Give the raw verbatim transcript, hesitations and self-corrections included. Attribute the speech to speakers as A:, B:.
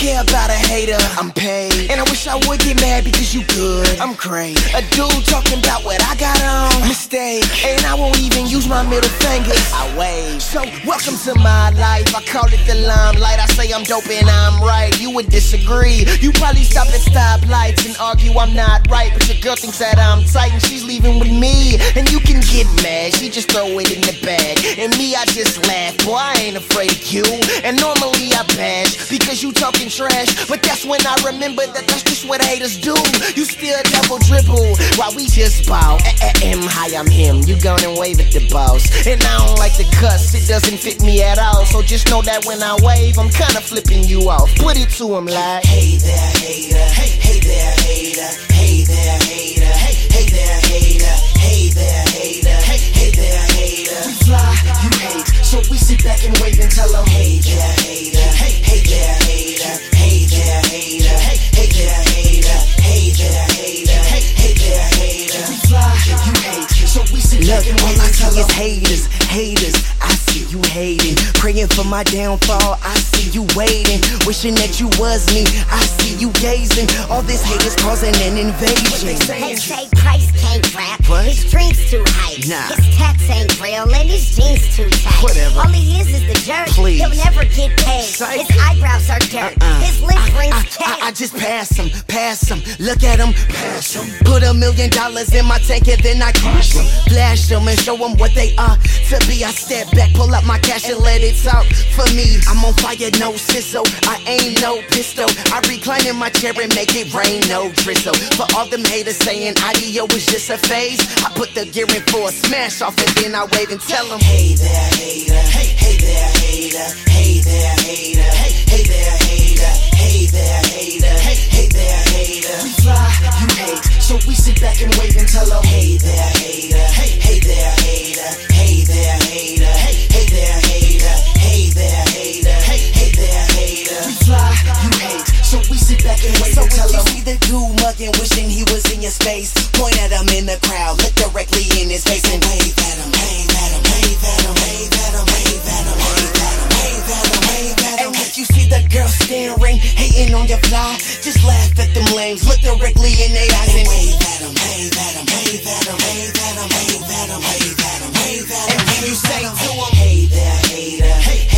A: care about a hater. I'm paid, and I wish I would get mad because you good. I'm great. A dude talking about what I got on. Mistake, and I won't even use my middle fingers. I wave. So welcome to my life. I call it the limelight. I say I'm dope and I'm right. You would disagree. You probably stop at stoplights and argue I'm not right, but your girl thinks that I'm tight and she's leaving with me. And you can get mad. She just throw it in the bag, and me I just laugh. Boy, I ain't afraid of you. And normally I bash because you talking trash, but that's when I remember that that's just what haters do. You still double dribble while we just bow. M hi, I'm him. You gone and wave at the boss. And I don't like the cuss, it doesn't fit me at all. So just know that when I wave, I'm kinda flipping you off. Put it to him like, hey there, hater. Hey, hey there, hater. Hey there, hater. Hey, hey there, hater. Hey there, hater. Hey, hey there, hater. We fly, you hate. So we sit back and wave and tell them, hey there, hater. Hey, hey there, hater. Hey there, hater. Hey, hey there, hater. Hey there, hater. Hey, hey there, hater. We fly, you hate. So we sit back and wave and tell them, haters, haters. I see you hating, praying for my downfall. I see you waiting, wishing that you was me. I see you gazing. All this hate is causing an invasion.
B: They say Price can't rap.
A: What?
B: His dreams too high.
A: Nah.
B: His tats ain't real and his jeans too tight.
A: Whatever.
B: All he is is the jerk.
A: Please.
B: He'll never get paid.
A: Psych.
B: His eyebrows are dirt.
A: Uh-uh.
B: His lip
A: I,
B: rings
A: I,
B: cake.
A: I, I just pass him, pass him. Look at him, pass him. Put a million dollars in my tank and then I crash them. Flash them and show them what they are to be. I step back, pull up my cash and let it talk for me. I'm on fire, no sizzle. I ain't no pistol. I recline in my chair and make it rain, no drizzle. For all them haters saying audio was just a phase, I put the gear in for a smash off and then I wave and tell them, hey there, hater. Hey, hey there, hater. Hey there, hater. Hey, hey there, hater. Hey there, hater. Hey, hey there, hater. We fly, you hate. So we sit back and wave and tell them, hey there, hater. Hey, hey there, hater. Hey there, hater. Hey, hey there, hater. Hey there, hater. Hey, hey there, hater. We fly, you hate. So we sit back and wave and tell them. So if you see the dude mugging, wishing he was in your space, point at him in the crowd, look directly in his face and wave at him, wave at him, wave at him, wave at him, wave at him, wave at him, wave at him, wave at him. And if you see the girl staring, hating on your fly, just laugh at them lames, look directly in their eyes and wave at him, wave at him, wave at him, wave at him, wave at him, wave at him, wave at him. And when you say to him, hey there, hater, hey,